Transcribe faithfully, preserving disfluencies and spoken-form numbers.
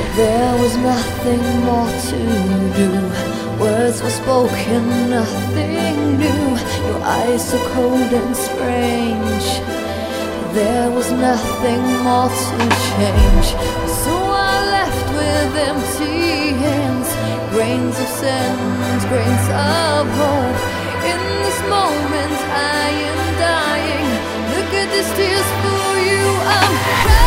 There was nothing more to do. Words were spoken, nothing new. Your eyes so cold and strange. There was nothing more to change. So I left with empty hands, grains of sand, grains of hope. In this moment I am dying. Look at these tears for you. I'm crying.